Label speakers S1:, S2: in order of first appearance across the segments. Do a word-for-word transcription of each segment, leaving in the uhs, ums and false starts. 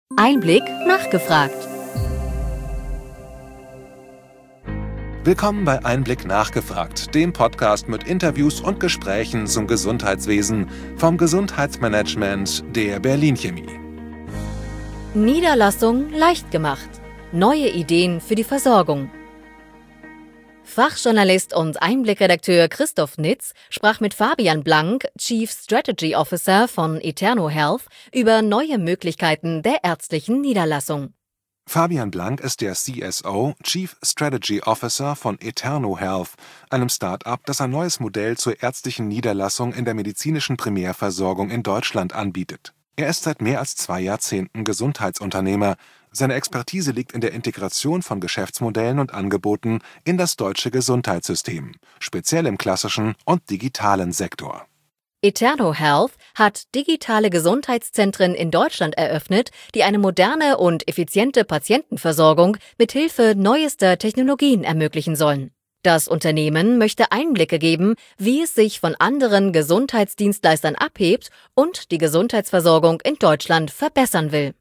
S1: Einblick nachgefragt.
S2: Willkommen bei Einblick nachgefragt, dem Podcast mit Interviews und Gesprächen zum Gesundheitswesen vom Gesundheitsmanagement der Berlin Chemie.
S1: Niederlassung leicht gemacht. Neue Ideen für die Versorgung. Fachjournalist und Einblick-Redakteur Christoph Nitz sprach mit Fabian Blank, Chief Strategy Officer von Eterno Health, über neue Möglichkeiten der ärztlichen Niederlassung.
S2: Fabian Blank ist der C S O, Chief Strategy Officer von Eterno Health, einem Start-up, das ein neues Modell zur ärztlichen Niederlassung in der medizinischen Primärversorgung in Deutschland anbietet. Er ist seit mehr als zwei Jahrzehnten Gesundheitsunternehmer. Seine Expertise liegt in der Integration von Geschäftsmodellen und Angeboten in das deutsche Gesundheitssystem, speziell im klassischen und digitalen Sektor.
S1: Eterno Health hat digitale Gesundheitszentren in Deutschland eröffnet, die eine moderne und effiziente Patientenversorgung mithilfe neuester Technologien ermöglichen sollen. Das Unternehmen möchte Einblicke geben, wie es sich von anderen Gesundheitsdienstleistern abhebt und die Gesundheitsversorgung in Deutschland verbessern will.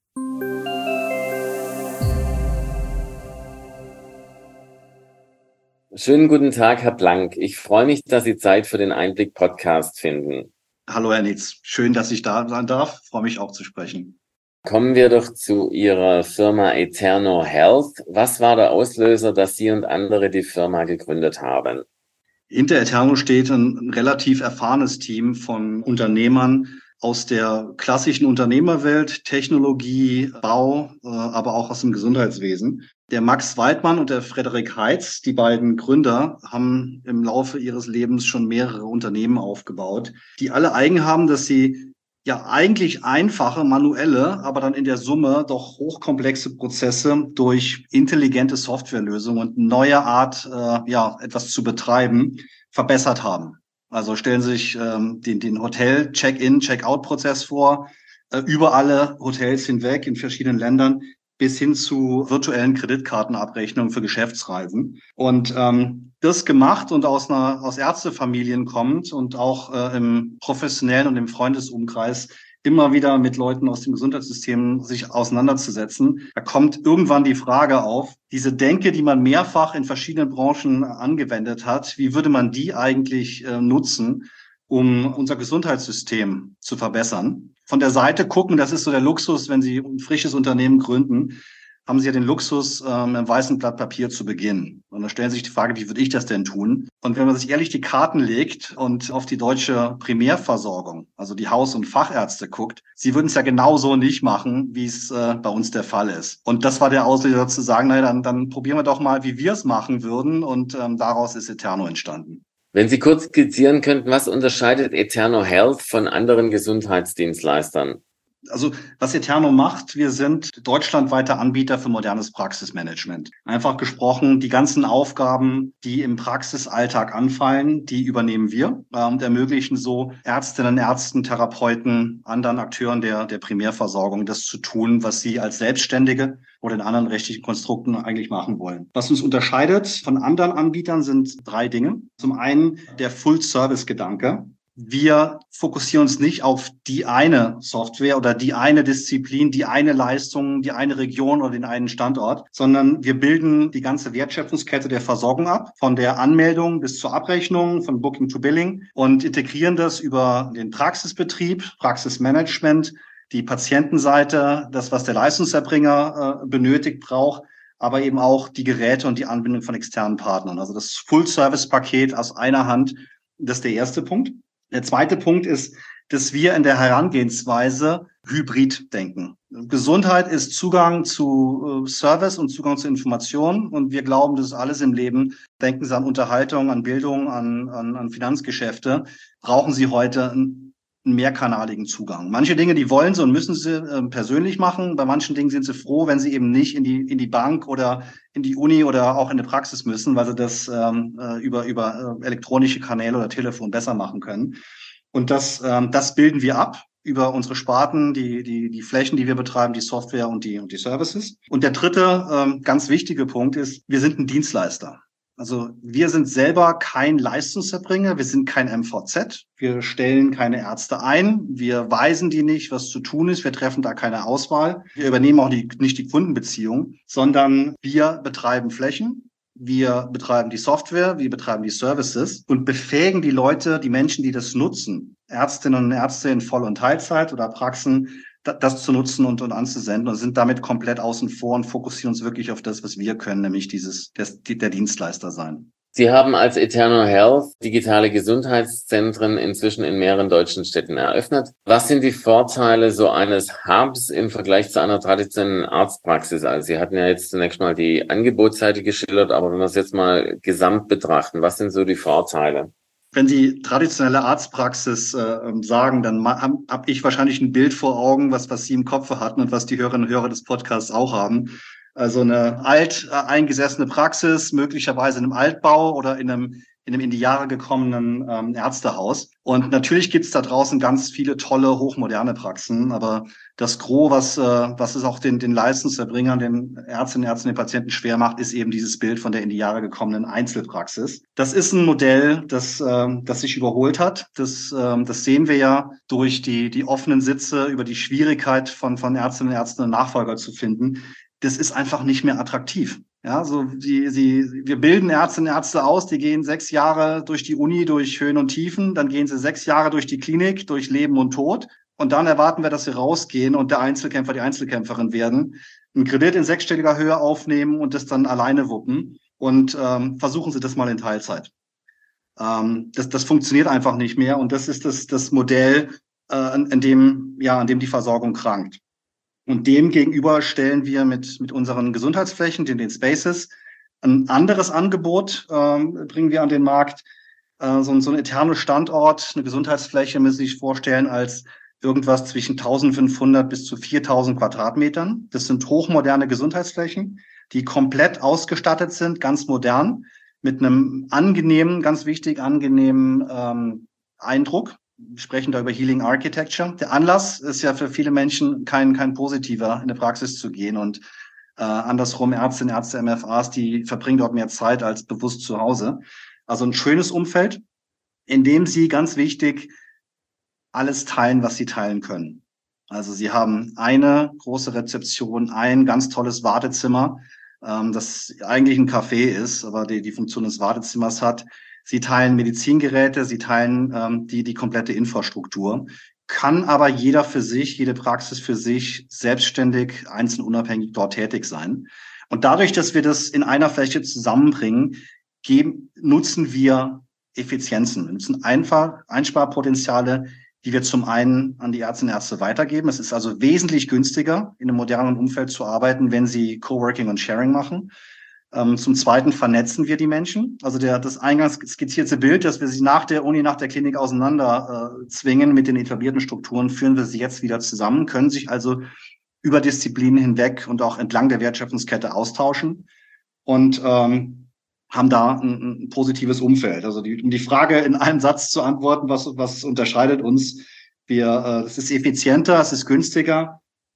S3: Schönen guten Tag, Herr Blank. Ich freue mich, dass Sie Zeit für den Einblick-Podcast finden.
S4: Hallo, Herr Nitz. Schön, dass ich da sein darf. Ich freue mich auch zu sprechen.
S3: Kommen wir doch zu Ihrer Firma Eterno Health. Was war der Auslöser, dass Sie und andere die Firma gegründet haben?
S4: Hinter Eterno steht ein relativ erfahrenes Team von Unternehmern aus der klassischen Unternehmerwelt, Technologie, Bau, aber auch aus dem Gesundheitswesen. Der Max Weidmann und der Frederik Heitz, die beiden Gründer, haben im Laufe ihres Lebens schon mehrere Unternehmen aufgebaut, die alle eigen haben, dass sie ja eigentlich einfache, manuelle, aber dann in der Summe doch hochkomplexe Prozesse durch intelligente Softwarelösungen und neue Art, äh, ja, etwas zu betreiben, verbessert haben. Also stellen Sie sich ähm, den, den Hotel-Check-in, Check-out-Prozess vor, äh, über alle Hotels hinweg in verschiedenen Ländern, bis hin zu virtuellen Kreditkartenabrechnungen für Geschäftsreisen. Und ähm, das gemacht und aus einer aus Ärztefamilien kommt und auch äh, im professionellen und im Freundesumkreis immer wieder mit Leuten aus dem Gesundheitssystem sich auseinanderzusetzen. Da kommt irgendwann die Frage auf, diese Denke, die man mehrfach in verschiedenen Branchen angewendet hat, wie würde man die eigentlich äh, nutzen, um unser Gesundheitssystem zu verbessern? Von der Seite gucken, das ist so der Luxus, wenn Sie ein frisches Unternehmen gründen, haben Sie ja den Luxus, ähm, im weißen Blatt Papier zu beginnen. Und da stellen Sie sich die Frage, wie würde ich das denn tun? Und wenn man sich ehrlich die Karten legt und auf die deutsche Primärversorgung, also die Haus- und Fachärzte guckt, sie würden es ja genauso nicht machen, wie es äh, bei uns der Fall ist. Und das war der Auslöser zu sagen, naja, dann, dann probieren wir doch mal, wie wir es machen würden. Und ähm, daraus ist Eterno entstanden.
S3: Wenn Sie kurz skizzieren könnten, was unterscheidet Eterno Health von anderen Gesundheitsdienstleistern?
S4: Also was Eterno macht, wir sind deutschlandweiter Anbieter für modernes Praxismanagement. Einfach gesprochen, die ganzen Aufgaben, die im Praxisalltag anfallen, die übernehmen wir äh, und ermöglichen so Ärztinnen, Ärzten, Therapeuten, anderen Akteuren der, der Primärversorgung, das zu tun, was sie als Selbstständige oder in anderen rechtlichen Konstrukten eigentlich machen wollen. Was uns unterscheidet von anderen Anbietern sind drei Dinge. Zum einen der Full-Service-Gedanke. Wir fokussieren uns nicht auf die eine Software oder die eine Disziplin, die eine Leistung, die eine Region oder den einen Standort, sondern wir bilden die ganze Wertschöpfungskette der Versorgung ab, von der Anmeldung bis zur Abrechnung, von Booking to Billing und integrieren das über den Praxisbetrieb, Praxismanagement, die Patientenseite, das, was der Leistungserbringer äh, benötigt, braucht, aber eben auch die Geräte und die Anbindung von externen Partnern. Also das Full-Service-Paket aus einer Hand, das ist der erste Punkt. Der zweite Punkt ist, dass wir in der Herangehensweise hybrid denken. Gesundheit ist Zugang zu Service und Zugang zu Informationen. Und wir glauben, das ist alles im Leben. Denken Sie an Unterhaltung, an Bildung, an, an, an Finanzgeschäfte. Brauchen Sie heute einen mehrkanaligen Zugang. Manche Dinge, die wollen Sie und müssen Sie äh, persönlich machen. Bei manchen Dingen sind Sie froh, wenn Sie eben nicht in die in die Bank oder in die Uni oder auch in die Praxis müssen, weil Sie das ähm, über über äh, elektronische Kanäle oder Telefon besser machen können. Und das ähm, das bilden wir ab über unsere Sparten, die die die Flächen, die wir betreiben, die Software und die und die Services. Und der dritte ähm, ganz wichtige Punkt ist, wir sind ein Dienstleister. Also wir sind selber kein Leistungserbringer, wir sind kein M V Z, wir stellen keine Ärzte ein, wir weisen die nicht, was zu tun ist, wir treffen da keine Auswahl, wir übernehmen auch die, nicht die Kundenbeziehung, sondern wir betreiben Flächen, wir betreiben die Software, wir betreiben die Services und befähigen die Leute, die Menschen, die das nutzen, Ärztinnen und Ärzte in Voll- und Teilzeit oder Praxen, das zu nutzen und, und anzusenden und sind damit komplett außen vor und fokussieren uns wirklich auf das, was wir können, nämlich dieses, der, der Dienstleister sein.
S3: Sie haben als Eterno Health digitale Gesundheitszentren inzwischen in mehreren deutschen Städten eröffnet. Was sind die Vorteile so eines Hubs im Vergleich zu einer traditionellen Arztpraxis? Also Sie hatten ja jetzt zunächst mal die Angebotsseite geschildert, aber wenn wir es jetzt mal gesamt betrachten, was sind so die Vorteile?
S4: Wenn Sie traditionelle Arztpraxis äh, sagen, dann habe hab ich wahrscheinlich ein Bild vor Augen, was, was Sie im Kopf hatten und was die Hörerinnen und Hörer des Podcasts auch haben. Also eine alt äh, eingesessene Praxis, möglicherweise in einem Altbau oder in einem in einem in die Jahre gekommenen ähm, Ärztehaus. Und natürlich gibt's da draußen ganz viele tolle, hochmoderne Praxen, aber das Gros, was äh, was es auch den den Leistungserbringern, den Ärztinnen, Ärzten, den Patienten schwer macht, ist eben dieses Bild von der in die Jahre gekommenen Einzelpraxis. Das ist ein Modell, das äh, das sich überholt hat. Das äh, das sehen wir ja durch die die offenen Sitze, über die Schwierigkeit von von Ärztinnen und Ärzten einen Nachfolger zu finden. Das ist einfach nicht mehr attraktiv. Ja, so die, sie, wir bilden Ärztinnen und Ärzte aus, die gehen sechs Jahre durch die Uni, durch Höhen und Tiefen, dann gehen sie sechs Jahre durch die Klinik, durch Leben und Tod. Und dann erwarten wir, dass sie rausgehen und der Einzelkämpfer, die Einzelkämpferin werden, einen Kredit in sechsstelliger Höhe aufnehmen und das dann alleine wuppen. Und ähm, versuchen Sie das mal in Teilzeit. Ähm, das, das funktioniert einfach nicht mehr. Und das ist das, das Modell, äh, in, in dem, ja, an dem die Versorgung krankt. Und dem gegenüber stellen wir mit mit unseren Gesundheitsflächen, den, den Spaces, ein anderes Angebot, ähm, bringen wir an den Markt. Äh, so, so ein Eterno-Standort, eine Gesundheitsfläche, müssen Sie sich vorstellen, als irgendwas zwischen eintausendfünfhundert bis zu viertausend Quadratmetern. Das sind hochmoderne Gesundheitsflächen, die komplett ausgestattet sind, ganz modern, mit einem angenehmen, ganz wichtig angenehmen ähm, Eindruck. Wir sprechen da über Healing Architecture. Der Anlass ist ja für viele Menschen kein kein positiver, in eine Praxis zu gehen. Und äh, andersrum, Ärztinnen, Ärzte, M F As, die verbringen dort mehr Zeit als bewusst zu Hause. Also ein schönes Umfeld, in dem sie, ganz wichtig, alles teilen, was sie teilen können. Also sie haben eine große Rezeption, ein ganz tolles Wartezimmer, ähm, das eigentlich ein Café ist, aber die, die Funktion des Wartezimmers hat. Sie teilen Medizingeräte, sie teilen ähm, die die komplette Infrastruktur, kann aber jeder für sich, jede Praxis für sich selbstständig, einzeln unabhängig dort tätig sein. Und dadurch, dass wir das in einer Fläche zusammenbringen, geben, nutzen wir Effizienzen. Wir nutzen einfach Einsparpotenziale, die wir zum einen an die Ärztinnen und Ärzte weitergeben. Es ist also wesentlich günstiger, in einem modernen Umfeld zu arbeiten, wenn sie Coworking und Sharing machen. Ähm, zum Zweiten vernetzen wir die Menschen. Also der, das eingangs skizzierte Bild, dass wir sie nach der Uni, nach der Klinik auseinander äh, zwingen mit den etablierten Strukturen, führen wir sie jetzt wieder zusammen, können sich also über Disziplinen hinweg und auch entlang der Wertschöpfungskette austauschen und ähm, haben da ein, ein positives Umfeld. Also die, um die Frage in einem Satz zu antworten, was, was unterscheidet uns? Wir, äh, es ist effizienter, es ist günstiger.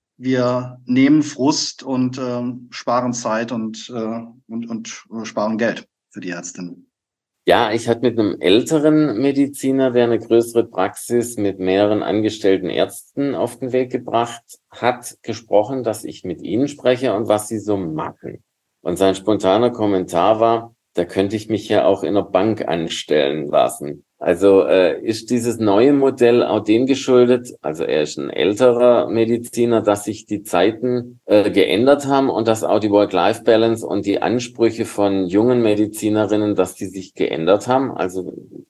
S4: Wir nehmen Frust und ähm, sparen Zeit und, äh, und, und sparen Geld für die Ärztinnen.
S3: Ja, ich hatte mit einem älteren Mediziner, der eine größere Praxis mit mehreren angestellten Ärzten auf den Weg gebracht hat, gesprochen, dass ich mit ihnen spreche und was sie so machen. Und sein spontaner Kommentar war, da könnte ich mich ja auch in einer Bank anstellen lassen. Also äh, ist dieses neue Modell auch dem geschuldet, also er ist ein älterer Mediziner, dass sich die Zeiten äh, geändert haben und dass auch die Work-Life-Balance und die Ansprüche von jungen Medizinerinnen, dass die sich geändert haben. Also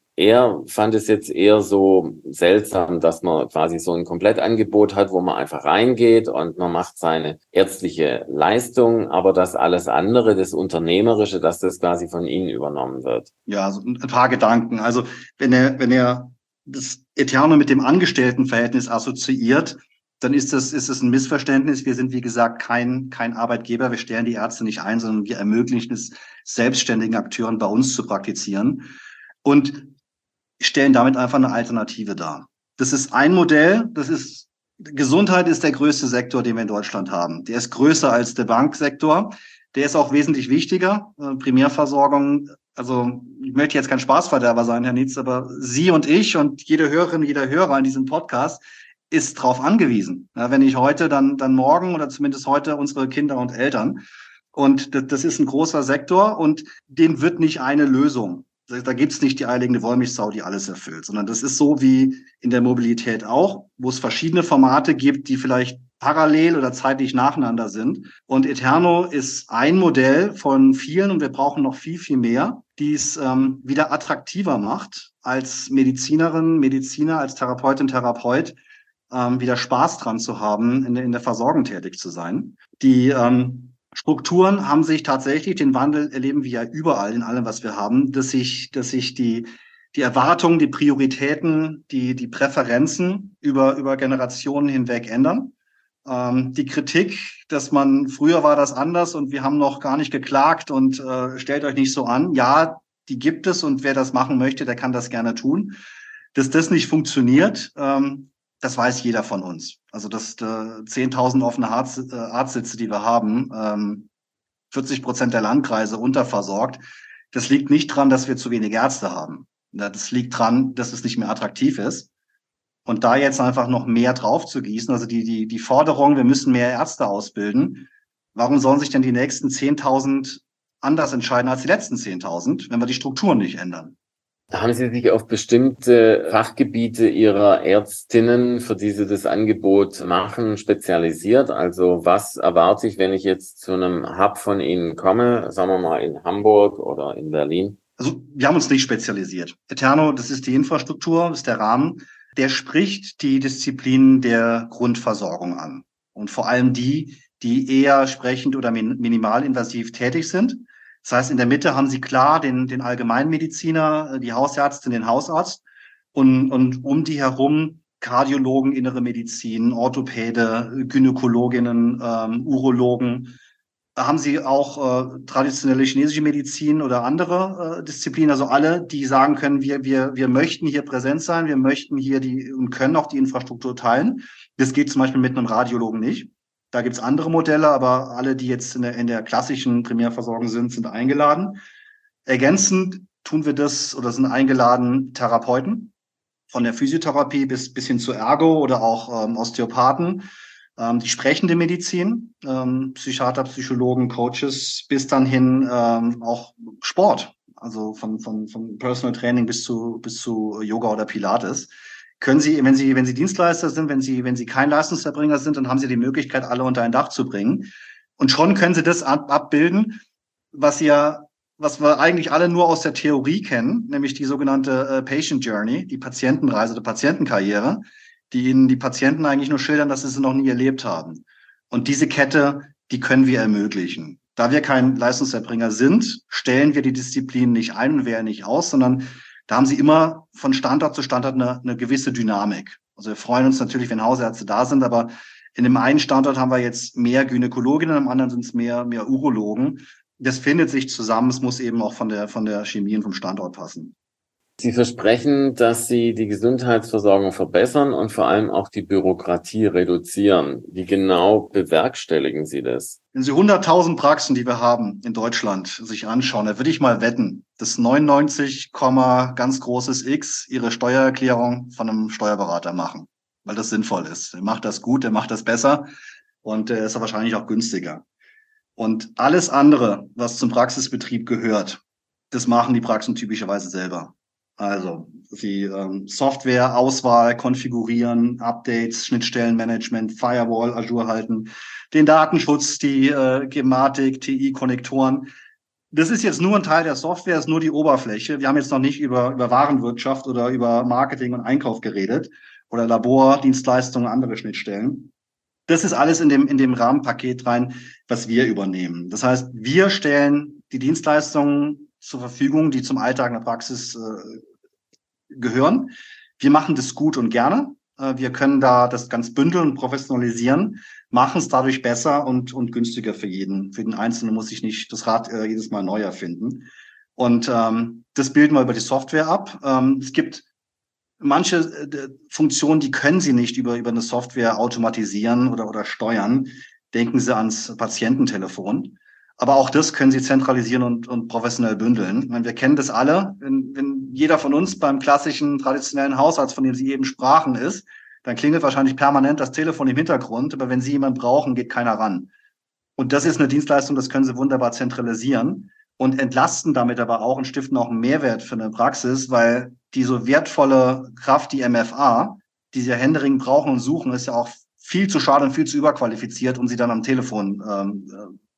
S3: er fand es jetzt eher so seltsam, dass man quasi so ein Komplettangebot hat, wo man einfach reingeht und man macht seine ärztliche Leistung, aber das alles andere, das Unternehmerische, dass das quasi von Ihnen übernommen wird.
S4: Ja, so ein paar Gedanken. Also wenn er, wenn er das Eterno mit dem Angestelltenverhältnis assoziiert, dann ist das, ist es ein Missverständnis. Wir sind, wie gesagt, kein, kein Arbeitgeber. Wir stellen die Ärzte nicht ein, sondern wir ermöglichen es selbstständigen Akteuren bei uns zu praktizieren und stellen damit einfach eine Alternative dar. Das ist ein Modell, das ist, Gesundheit ist der größte Sektor, den wir in Deutschland haben. Der ist größer als der Banksektor. Der ist auch wesentlich wichtiger. Primärversorgung Also ich möchte jetzt kein Spaßverderber sein, Herr Nietz, aber Sie und ich und jede Hörerin, jeder Hörer in diesem Podcast ist darauf angewiesen. Ja, wenn nicht heute, dann, dann morgen oder zumindest heute unsere Kinder und Eltern. Und das, das ist ein großer Sektor und dem wird nicht eine Lösung. Da gibt's nicht die eierlegende Wollmilchsau, die alles erfüllt, sondern das ist so wie in der Mobilität auch, wo es verschiedene Formate gibt, die vielleicht parallel oder zeitlich nacheinander sind. Und Eterno ist ein Modell von vielen und wir brauchen noch viel, viel mehr, die es ähm, wieder attraktiver macht, als Medizinerin, Mediziner, als Therapeutin, Therapeut ähm, wieder Spaß dran zu haben, in der, in der Versorgung tätig zu sein. Die ähm, Strukturen haben sich tatsächlich, den Wandel erleben wir ja überall in allem, was wir haben, dass sich, dass sich die, die Erwartungen, die Prioritäten, die, die Präferenzen über, über Generationen hinweg ändern. Ähm, die Kritik, dass man, früher war das anders und wir haben noch gar nicht geklagt und äh, stellt euch nicht so an. Ja, die gibt es und wer das machen möchte, der kann das gerne tun. Dass das nicht funktioniert, ähm, das weiß jeder von uns. Also dass äh, zehntausend offene Arzt, äh, Arztsitze, die wir haben, ähm, vierzig Prozent der Landkreise unterversorgt, das liegt nicht dran, dass wir zu wenig Ärzte haben. Das liegt dran, dass es nicht mehr attraktiv ist. Und da jetzt einfach noch mehr drauf zu gießen, also die, die, die Forderung, wir müssen mehr Ärzte ausbilden. Warum sollen sich denn die nächsten zehntausend anders entscheiden als die letzten zehntausend, wenn wir die Strukturen nicht ändern?
S3: Haben Sie sich auf bestimmte Fachgebiete Ihrer Ärztinnen, für die Sie das Angebot machen, spezialisiert? Also was erwarte ich, wenn ich jetzt zu einem Hub von Ihnen komme, sagen wir mal in Hamburg oder in Berlin?
S4: Also wir haben uns nicht spezialisiert. Eterno, das ist die Infrastruktur, das ist der Rahmen. Der spricht die Disziplinen der Grundversorgung an. Und vor allem die, die eher sprechend oder minimalinvasiv tätig sind. Das heißt, in der Mitte haben Sie klar den, den Allgemeinmediziner, die Hausärztin, den Hausarzt und, und um die herum Kardiologen, innere Medizin, Orthopäde, Gynäkologinnen, ähm, Urologen. Da haben Sie auch äh, traditionelle chinesische Medizin oder andere äh, Disziplinen, also alle, die sagen können, wir, wir, wir möchten hier präsent sein, wir möchten hier die und können auch die Infrastruktur teilen. Das geht zum Beispiel mit einem Radiologen nicht. Da gibt's andere Modelle, aber alle, die jetzt in der, in der klassischen Primärversorgung sind, sind eingeladen. Ergänzend tun wir das oder sind eingeladen Therapeuten von der Physiotherapie bis, bis hin zu Ergo oder auch ähm, Osteopathen, ähm, die sprechende Medizin, ähm, Psychiater, Psychologen, Coaches, bis dann hin ähm, auch Sport, also von, von, von Personal Training bis zu, bis zu Yoga oder Pilates. Können Sie, wenn Sie, wenn Sie Dienstleister sind, wenn Sie, wenn Sie kein Leistungserbringer sind, dann haben Sie die Möglichkeit, alle unter ein Dach zu bringen. Und schon können Sie das ab, abbilden, was ja, was wir eigentlich alle nur aus der Theorie kennen, nämlich die sogenannte äh, Patient Journey, die Patientenreise, die Patientenkarriere, die Ihnen die Patienten eigentlich nur schildern, dass sie sie noch nie erlebt haben. Und diese Kette, die können wir ermöglichen. Da wir kein Leistungserbringer sind, stellen wir die Disziplin nicht ein und wählen nicht aus, sondern da haben Sie immer von Standort zu Standort eine, eine gewisse Dynamik. Also wir freuen uns natürlich, wenn Hausärzte da sind, aber in dem einen Standort haben wir jetzt mehr Gynäkologinnen, im anderen sind es mehr, mehr Urologen. Das findet sich zusammen. Es muss eben auch von der, von der Chemie und vom Standort passen.
S3: Sie versprechen, dass Sie die Gesundheitsversorgung verbessern und vor allem auch die Bürokratie reduzieren. Wie genau bewerkstelligen Sie das?
S4: Wenn Sie hunderttausend Praxen, die wir haben in Deutschland, sich anschauen, da würde ich mal wetten, dass neunundneunzig, ganz großes X ihre Steuererklärung von einem Steuerberater machen, weil das sinnvoll ist. Er macht das gut, er macht das besser und er ist wahrscheinlich auch günstiger. Und alles andere, was zum Praxisbetrieb gehört, das machen die Praxen typischerweise selber. Also sie ähm, Software, Auswahl, konfigurieren, Updates, Schnittstellenmanagement, Firewall, Azure halten, den Datenschutz, die äh, Gematik, T I-Konnektoren. Das ist jetzt nur ein Teil der Software, ist nur die Oberfläche. Wir haben jetzt noch nicht über, über Warenwirtschaft oder über Marketing und Einkauf geredet oder Labor, Dienstleistungen, andere Schnittstellen. Das ist alles in dem, in dem Rahmenpaket rein, was wir übernehmen. Das heißt, wir stellen die Dienstleistungen zur Verfügung, die zum Alltag in der Praxis äh, gehören. Wir machen das gut und gerne. Äh, wir können da das ganz bündeln und professionalisieren, machen es dadurch besser und, und günstiger für jeden. Für den Einzelnen muss ich nicht das Rad äh, jedes Mal neu erfinden. Und ähm, das bilden wir über die Software ab. Ähm, es gibt manche äh, Funktionen, die können Sie nicht über, über eine Software automatisieren oder, oder steuern. Denken Sie ans Patiententelefon. Aber auch das können Sie zentralisieren und, und professionell bündeln. Wir kennen das alle. Wenn, wenn jeder von uns beim klassischen, traditionellen Hausarzt, von dem Sie eben sprachen, ist, dann klingelt wahrscheinlich permanent das Telefon im Hintergrund. Aber wenn Sie jemanden brauchen, geht keiner ran. Und das ist eine Dienstleistung, das können Sie wunderbar zentralisieren und entlasten damit aber auch und stiften auch einen Mehrwert für eine Praxis, weil die so wertvolle Kraft, die M F A, die Sie ja händeringend brauchen und suchen, ist ja auch viel zu schade und viel zu überqualifiziert, um sie dann am Telefon ähm,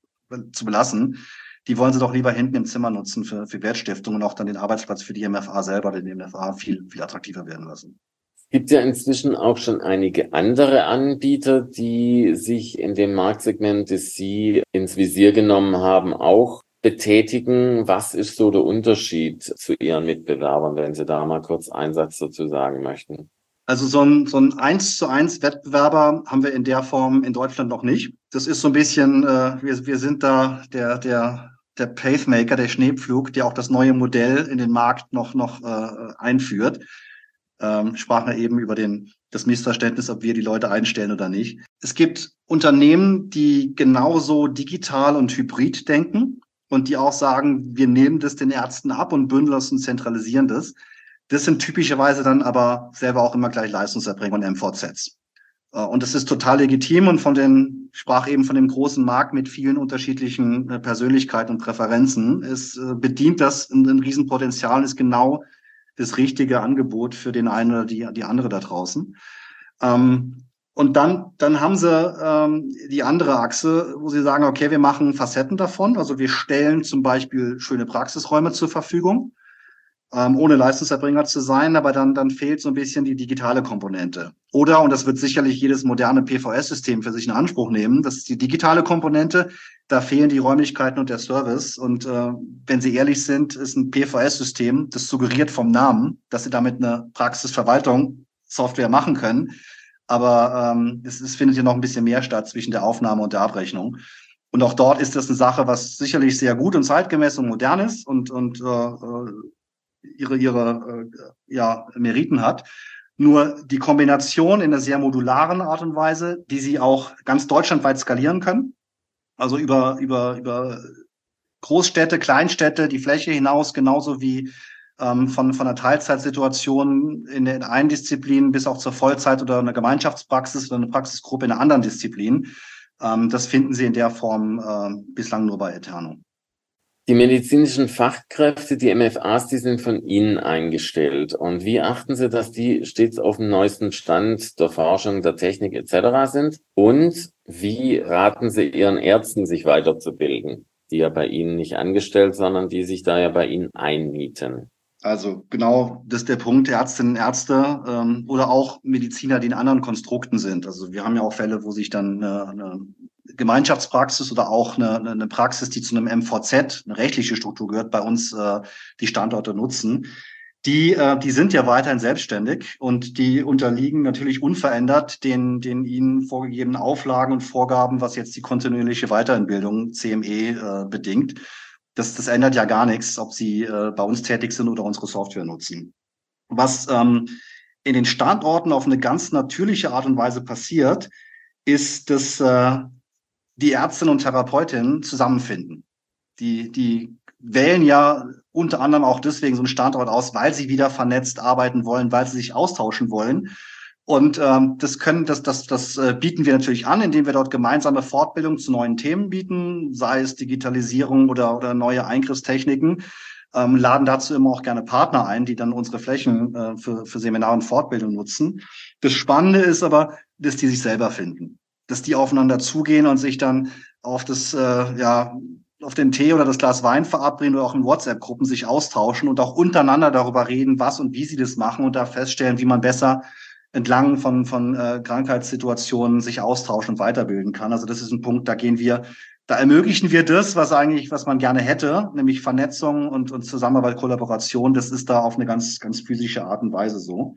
S4: zu belassen. Die wollen sie doch lieber hinten im Zimmer nutzen für, für Wertstiftung und auch dann den Arbeitsplatz für die M F A selber, den M F A viel, viel attraktiver werden lassen.
S3: Es gibt ja inzwischen auch schon einige andere Anbieter, die sich in dem Marktsegment, das Sie ins Visier genommen haben, auch betätigen. Was ist so der Unterschied zu Ihren Mitbewerbern, wenn Sie da mal kurz einen Satz dazu sagen möchten?
S4: Also so ein, so ein eins zu eins Wettbewerber haben wir in der Form in Deutschland noch nicht. Das ist so ein bisschen, äh, wir, wir sind da der, der, der Pacemaker, der Schneepflug, der auch das neue Modell in den Markt noch, noch äh, einführt. Ähm, sprachen wir eben über den, das Missverständnis, ob wir die Leute einstellen oder nicht. Es gibt Unternehmen, die genauso digital und hybrid denken und die auch sagen, wir nehmen das den Ärzten ab und bündeln das und zentralisieren das. Das sind typischerweise dann aber selber auch immer gleich Leistungserbringer und M V Zs. Und das ist total legitim und von den, ich sprach eben von dem großen Markt mit vielen unterschiedlichen Persönlichkeiten und Präferenzen, es bedient das ein, ein Riesenpotenzial und ist genau das richtige Angebot für den einen oder die, die andere da draußen. Ähm, und dann, dann haben sie ähm, die andere Achse, wo sie sagen, okay, wir machen Facetten davon. Also wir stellen zum Beispiel schöne Praxisräume zur Verfügung, ähm, ohne Leistungserbringer zu sein, aber dann, dann fehlt so ein bisschen die digitale Komponente. Oder, und das wird sicherlich jedes moderne P V S-System für sich in Anspruch nehmen, das ist die digitale Komponente, da fehlen die Räumlichkeiten und der Service. Und äh, wenn Sie ehrlich sind, ist ein P V S-System, das suggeriert vom Namen, dass Sie damit eine Praxisverwaltung Software machen können. Aber ähm, es, es findet ja noch ein bisschen mehr statt zwischen der Aufnahme und der Abrechnung. Und auch dort ist das eine Sache, was sicherlich sehr gut und zeitgemäß und modern ist und, und äh, ihre, ihre äh, ja, Meriten hat. Nur die Kombination in einer sehr modularen Art und Weise, die Sie auch ganz deutschlandweit skalieren können, also über, über, über Großstädte, Kleinstädte, die Fläche hinaus, genauso wie ähm, von, von einer Teilzeitsituation in der einen Disziplin bis auch zur Vollzeit oder einer Gemeinschaftspraxis oder eine Praxisgruppe in einer anderen Disziplin. Ähm, das finden Sie in der Form äh, bislang nur bei Eterno.
S3: Die medizinischen Fachkräfte, die M F As, die sind von Ihnen eingestellt. Und wie achten Sie, dass die stets auf dem neuesten Stand der Forschung, der Technik et cetera sind? Und wie raten Sie Ihren Ärzten, sich weiterzubilden, die ja bei Ihnen nicht angestellt, sondern die sich da ja bei Ihnen einmieten?
S4: Also genau, das ist der Punkt, Ärztinnen, Ärzte ähm, oder auch Mediziner, die in anderen Konstrukten sind. Also wir haben ja auch Fälle, wo sich dann eine, eine Gemeinschaftspraxis oder auch eine, eine Praxis, die zu einem M V Z, eine rechtliche Struktur gehört, bei uns äh, die Standorte nutzen. Die, äh, die sind ja weiterhin selbstständig und die unterliegen natürlich unverändert den, den ihnen vorgegebenen Auflagen und Vorgaben, was jetzt die kontinuierliche Weiterbildung C M E äh, bedingt. Das, das ändert ja gar nichts, ob sie äh, bei uns tätig sind oder unsere Software nutzen. Was ähm, in den Standorten auf eine ganz natürliche Art und Weise passiert, ist, dass äh, die Ärztinnen und Therapeutinnen zusammenfinden. Die, die wählen ja unter anderem auch deswegen so einen Standort aus, weil sie wieder vernetzt arbeiten wollen, weil sie sich austauschen wollen. Und ähm, das können, das, das, das äh, bieten wir natürlich an, indem wir dort gemeinsame Fortbildung zu neuen Themen bieten, sei es Digitalisierung oder, oder neue Eingriffstechniken. Ähm, laden dazu immer auch gerne Partner ein, die dann unsere Flächen äh, für, für Seminare und Fortbildung nutzen. Das Spannende ist aber, dass die sich selber finden, dass die aufeinander zugehen und sich dann auf das, äh, ja, auf den Tee oder das Glas Wein verabreden oder auch in WhatsApp-Gruppen sich austauschen und auch untereinander darüber reden, was und wie sie das machen und da feststellen, wie man besser entlang von, von äh, Krankheitssituationen sich austauschen und weiterbilden kann. Also das ist ein Punkt, da gehen wir, da ermöglichen wir das, was eigentlich, was man gerne hätte, nämlich Vernetzung und, und Zusammenarbeit, Kollaboration. Das ist da auf eine ganz, ganz physische Art und Weise so.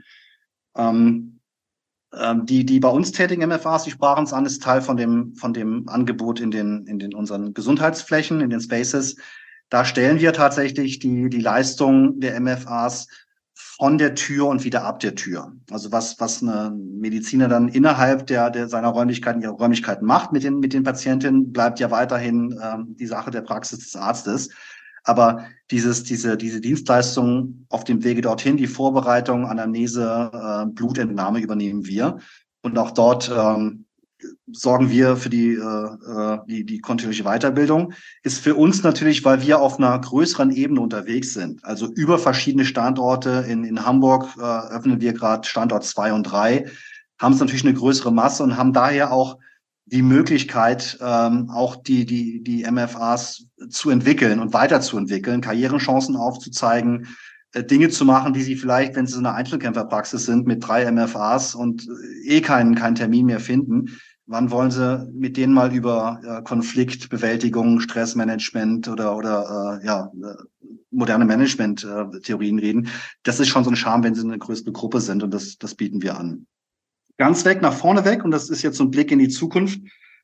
S4: Ähm, ähm, die, die bei uns tätigen M F As, die sprachen es an, ist Teil von dem, von dem Angebot in den, in den unseren Gesundheitsflächen, in den Spaces. Da stellen wir tatsächlich die, die Leistung der M F As von der Tür und wieder ab der Tür. Also was, was eine Mediziner dann innerhalb der, der seiner Räumlichkeiten, ihrer Räumlichkeiten macht mit den, mit den Patientinnen, bleibt ja weiterhin ähm, die Sache der Praxis des Arztes. Aber dieses, diese, diese Dienstleistung auf dem Wege dorthin, die Vorbereitung, Anamnese, äh, Blutentnahme übernehmen wir. Und auch dort ähm, sorgen wir für die, äh, die, die kontinuierliche Weiterbildung. Ist für uns natürlich, weil wir auf einer größeren Ebene unterwegs sind. Also über verschiedene Standorte. In, in Hamburg äh, öffnen wir gerade Standort zwei und drei, haben es natürlich eine größere Masse und haben daher auch die Möglichkeit, ähm, auch die, die, die M F As zu entwickeln und weiterzuentwickeln, Karrierechancen aufzuzeigen, äh, Dinge zu machen, die sie vielleicht, wenn sie in einer Einzelkämpferpraxis sind, mit drei M F As und äh, eh keinen, keinen Termin mehr finden. Wann wollen sie mit denen mal über äh, Konfliktbewältigung, Stressmanagement oder, oder äh, ja, äh, moderne Management-Theorien reden? Das ist schon so ein Charme, wenn sie eine größere Gruppe sind und das, das bieten wir an. Ganz weg, nach vorne weg, und das ist jetzt so ein Blick in die Zukunft,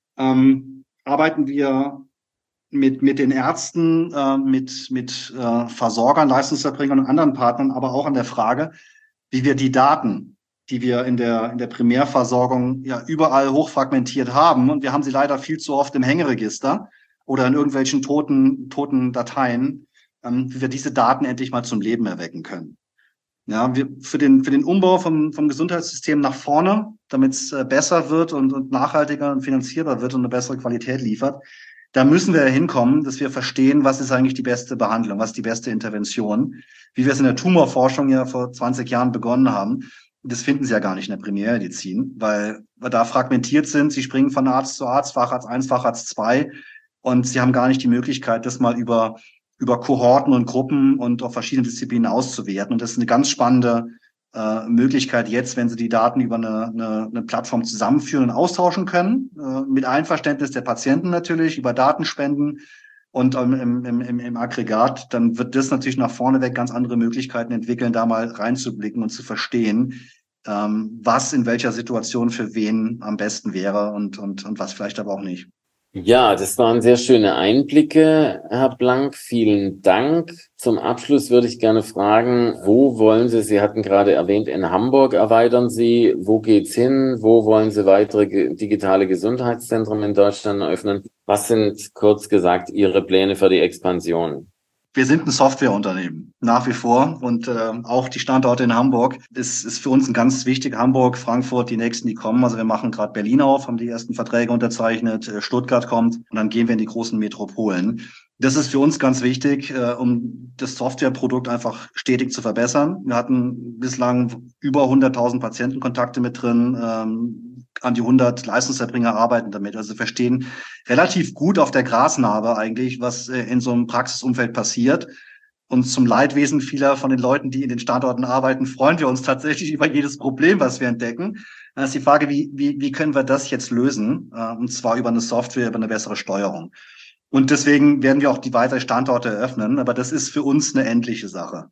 S4: ähm, arbeiten wir mit mit den Ärzten, äh, mit mit äh, Versorgern, Leistungserbringern und anderen Partnern, aber auch an der Frage, wie wir die Daten, die wir in der in der Primärversorgung ja überall hochfragmentiert haben, und wir haben sie leider viel zu oft im Hängeregister oder in irgendwelchen toten toten Dateien, ähm, wie wir diese Daten endlich mal zum Leben erwecken können. Ja, wir für den für den Umbau vom vom Gesundheitssystem nach vorne, damit es äh, besser wird und, und nachhaltiger und finanzierbar wird und eine bessere Qualität liefert, da müssen wir hinkommen, dass wir verstehen, was ist eigentlich die beste Behandlung, was ist die beste Intervention, wie wir es in der Tumorforschung ja vor zwanzig Jahren begonnen haben. Das finden Sie ja gar nicht in der Primärmedizin, weil wir da fragmentiert sind. Sie springen von Arzt zu Arzt, Facharzt eins, Facharzt zwei, und Sie haben gar nicht die Möglichkeit, das mal über über Kohorten und Gruppen und auf verschiedene Disziplinen auszuwerten. Und das ist eine ganz spannende äh, Möglichkeit jetzt, wenn Sie die Daten über eine, eine, eine Plattform zusammenführen und austauschen können, äh, mit Einverständnis der Patienten natürlich, über Datenspenden und ähm, im, im, im, im Aggregat, dann wird das natürlich nach vorne weg ganz andere Möglichkeiten entwickeln, da mal reinzublicken und zu verstehen, ähm, was in welcher Situation für wen am besten wäre und, und, und was vielleicht aber auch nicht.
S3: Ja, das waren sehr schöne Einblicke, Herr Blank. Vielen Dank. Zum Abschluss würde ich gerne fragen, wo wollen Sie, Sie hatten gerade erwähnt, in Hamburg erweitern Sie. Wo geht's hin? Wo wollen Sie weitere digitale Gesundheitszentren in Deutschland eröffnen? Was sind, kurz gesagt, Ihre Pläne für die Expansion?
S4: Wir sind ein Softwareunternehmen, nach wie vor. Und äh, auch die Standorte in Hamburg ist, ist für uns ein ganz wichtig. Hamburg, Frankfurt, die nächsten, die kommen. Also wir machen gerade Berlin auf, haben die ersten Verträge unterzeichnet. Stuttgart kommt und dann gehen wir in die großen Metropolen. Das ist für uns ganz wichtig, äh, um das Softwareprodukt einfach stetig zu verbessern. Wir hatten bislang über hunderttausend Patientenkontakte mit drin. Ähm, an die hundert Leistungserbringer arbeiten damit. Also verstehen relativ gut auf der Grasnarbe eigentlich, was äh, in so einem Praxisumfeld passiert. Und zum Leidwesen vieler von den Leuten, die in den Standorten arbeiten, freuen wir uns tatsächlich über jedes Problem, was wir entdecken. Dann ist die Frage, wie, wie, wie können wir das jetzt lösen? Äh, und zwar über eine Software, über eine bessere Steuerung. Und deswegen werden wir auch die weiteren Standorte eröffnen. Aber das ist für uns eine endliche Sache.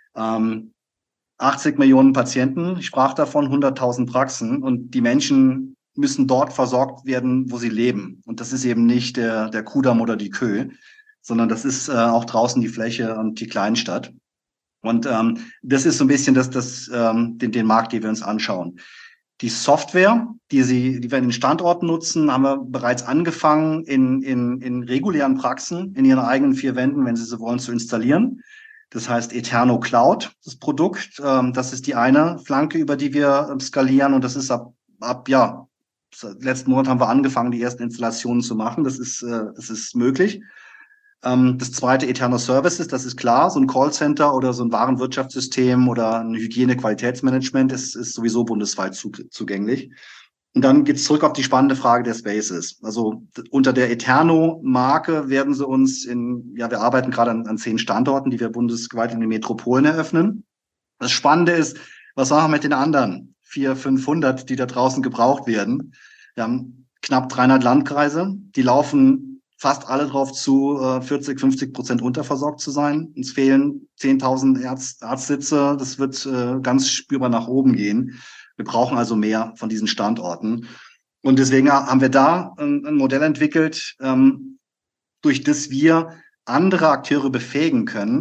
S4: Ähm, achtzig Millionen Patienten, ich sprach davon, hunderttausend Praxen, und die Menschen müssen dort versorgt werden, wo sie leben. Und das ist eben nicht der, der Kudamm oder die Kö, sondern das ist äh, auch draußen die Fläche und die Kleinstadt. Und ähm, das ist so ein bisschen das, das, ähm, den, den Markt, den wir uns anschauen. Die Software, die, sie, die wir in den Standorten nutzen, haben wir bereits angefangen, in, in, in regulären Praxen, in ihren eigenen vier Wänden, wenn sie so wollen, zu installieren. Das heißt Eterno Cloud, das Produkt. Ähm, das ist die eine Flanke, über die wir ähm, skalieren. Und das ist ab, ab ja, letzten Monat haben wir angefangen, die ersten Installationen zu machen. Das ist, äh, das ist möglich. Ähm, das zweite, Eterno Services, das ist klar. So ein Callcenter oder so ein Warenwirtschaftssystem oder ein Hygiene-Qualitätsmanagement ist, ist sowieso bundesweit zu, zugänglich. Und dann geht's zurück auf die spannende Frage der Spaces. Also unter der Eterno-Marke werden sie uns in, ja, wir arbeiten gerade an, an zehn Standorten, die wir bundesweit in den Metropolen eröffnen. Das Spannende ist, was machen wir mit den anderen vierhundert, fünfhundert, die da draußen gebraucht werden? Wir haben knapp dreihundert Landkreise, die laufen fast alle drauf zu, vierzig, fünfzig Prozent unterversorgt zu sein. Uns fehlen zehntausend Arzt, Arztsitze, das wird ganz spürbar nach oben gehen. Wir brauchen also mehr von diesen Standorten. Und deswegen haben wir da ein, ein Modell entwickelt, ähm, durch das wir andere Akteure befähigen können,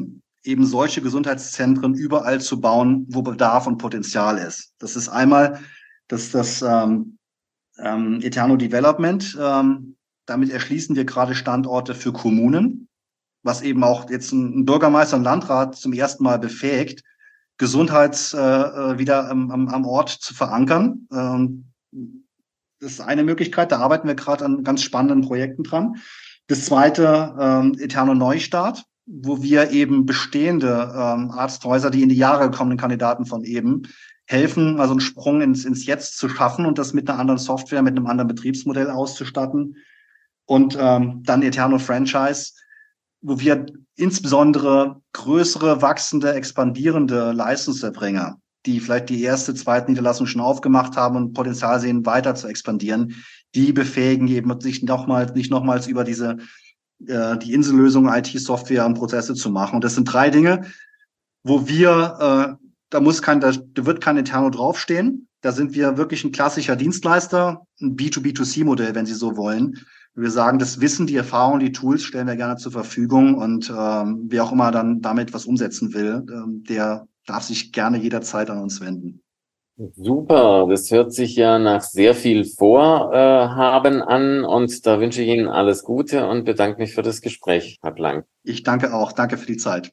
S4: eben solche Gesundheitszentren überall zu bauen, wo Bedarf und Potenzial ist. Das ist einmal das, das ähm, ähm, Eterno Development. Ähm, damit erschließen wir gerade Standorte für Kommunen, was eben auch jetzt ein Bürgermeister und Landrat zum ersten Mal befähigt, Gesundheits äh, wieder am, am Ort zu verankern. Ähm, das ist eine Möglichkeit, da arbeiten wir gerade an ganz spannenden Projekten dran. Das zweite, ähm, Eterno Neustart, wo wir eben bestehende ähm, Arzthäuser, die in die Jahre kommenden Kandidaten von eben, helfen, also einen Sprung ins, ins Jetzt zu schaffen und das mit einer anderen Software, mit einem anderen Betriebsmodell auszustatten. Und ähm, dann Eterno Franchise, wo wir insbesondere größere, wachsende, expandierende Leistungserbringer, die vielleicht die erste, zweite Niederlassung schon aufgemacht haben und Potenzial sehen, weiter zu expandieren, die befähigen eben sich nochmals, nicht nochmals über diese äh, die Insellösung I T-Software und Prozesse zu machen. Und das sind drei Dinge, wo wir, äh, da muss kein, da, da wird kein Eterno draufstehen. Da sind wir wirklich ein klassischer Dienstleister, ein B zwei B zwei C-Modell, wenn Sie so wollen. Wir sagen, das Wissen, die Erfahrung, die Tools stellen wir gerne zur Verfügung und ähm, wer auch immer dann damit was umsetzen will, ähm, der darf sich gerne jederzeit an uns wenden.
S3: Super, das hört sich ja nach sehr viel Vorhaben äh, an und da wünsche ich Ihnen alles Gute und bedanke mich für das Gespräch, Herr Blank.
S4: Ich danke auch, danke für die Zeit.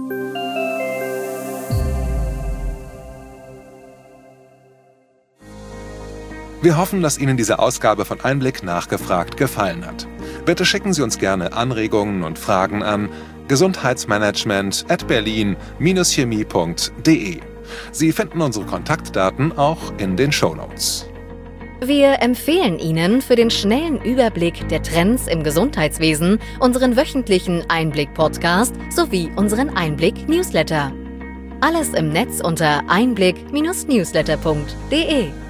S2: Wir hoffen, dass Ihnen diese Ausgabe von Einblick nachgefragt gefallen hat. Bitte schicken Sie uns gerne Anregungen und Fragen an gesundheitsmanagement at berlin dash chemie punkt de. Sie finden unsere Kontaktdaten auch in den Shownotes.
S1: Wir empfehlen Ihnen für den schnellen Überblick der Trends im Gesundheitswesen unseren wöchentlichen Einblick-Podcast sowie unseren Einblick-Newsletter. Alles im Netz unter einblick Bindestrich newsletter punkt de.